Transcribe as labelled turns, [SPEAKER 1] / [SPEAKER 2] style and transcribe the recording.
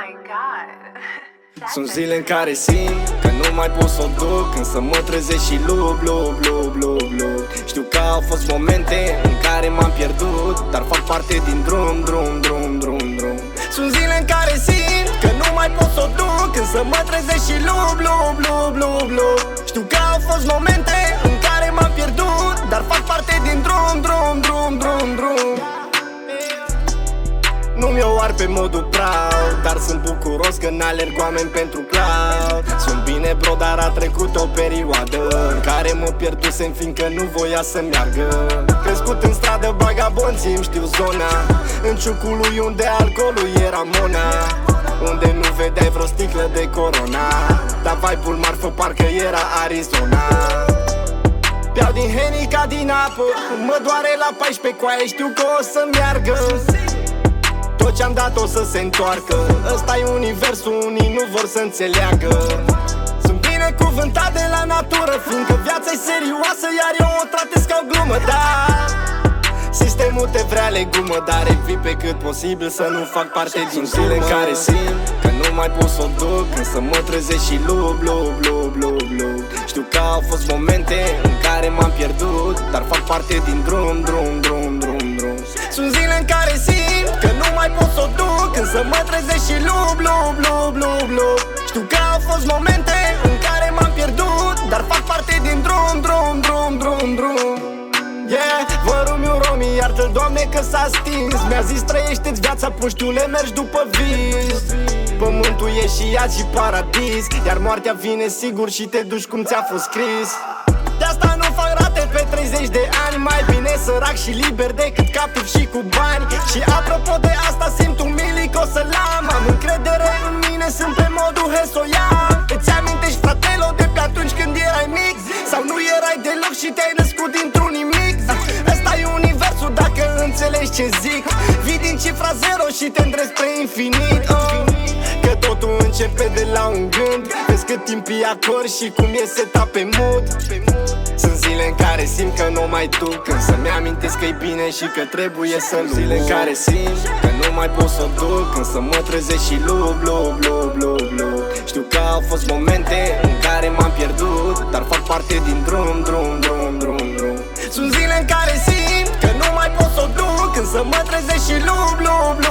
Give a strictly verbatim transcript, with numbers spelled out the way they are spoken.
[SPEAKER 1] my god.
[SPEAKER 2] Sunt zile în care simt că nu mai pot să o duc, însă mă trezesc și lub, lub, lub, lub, lub. Știu că au fost momente în care m-am pierdut, dar fac parte din drum, drum, drum, drum, drum. Sunt zile în care simt că nu mai pot să o duc, însă mă trezesc și lub, lub, lub, lub, lub. Știu că au fost momente în care m-am pierdut, dar fac parte din drum, drum, drum, drum, drum. Nu-mi o ar pe modul proud, dar sunt bucuros că n-alerg oameni pentru cloud. Sunt bine bro, dar a trecut o perioadă în care mă pierdusem fiindcă nu voia să meargă. Crescut în stradă, vagabonții îmi știu zona, în ciucul lui unde alcoolul era mona, unde nu vedeai vreo sticlă de Corona, dar vibe-ul marfă parcă era Arizona. Beau din Henny ca din apă, mă doare la paisprezece coaie, știu că o să meargă. Tot ce-am dat o să se întoarcă, ăsta-i universul, unii nu vor să înțeleagă. Sunt binecuvântat de la natură, fiindcă viața-i serioasă, iar eu o tratez ca o glumă, da. Sistemul te vrea legumă, dar evit pe cât posibil să nu fac parte din zile în care simt că nu mai pot să o duc, însă mă trezesc și lub, lub, lub, lub, lub. Știu că au fost momente în care m-am pierdut, dar fac parte din drum, drum, drum, drum, drum. Sunt zile în care simt că nu mai pot să o duc, însă mă trezesc și lub, lub, lub, lub, lub. Știu că au fost momente în care m-am pierdut, dar fac parte din drum, drum, drum, drum, drum. Yeah, vă rumiu romii, iartă-l Doamne că s-a stins. Mi-a zis trăiește-ți viața puștiule, mergi după vis. Pământul e și iad și paradis, iar moartea vine sigur și te duci cum ți-a fost scris. De asta nu fac rate pe treizeci de ani, mai bine sărac și liber decât captiv și cu bani. Și apropo de asta simt un milic o să l-am, am încredere în mine, sunt pe modul hesoian. Îți amintești fratelo de pe atunci când erai mic, sau nu erai deloc și te-ai născut dintr-un nimic? Ăsta-i universul dacă înțelegi ce zic. Vii din cifra zero și te îndrezi spre infinit, oh. Că totul începe de la un gând, vezi cât timp îi acord și cum e setat pe mood. Sunt zile în care simt că nu mai duc, însă mi-amintesc că-i bine și că trebuie să lupt. Zile în care simt că nu mai pot să o duc, însă mă trezesc și lub, lub, lub, lub, lub. Știu că au fost momente în care m-am pierdut, dar fac parte din drum, drum, drum, drum, drum. Sunt zile în care simt că nu mai pot să o duc, însă mă trezesc și lub, lub,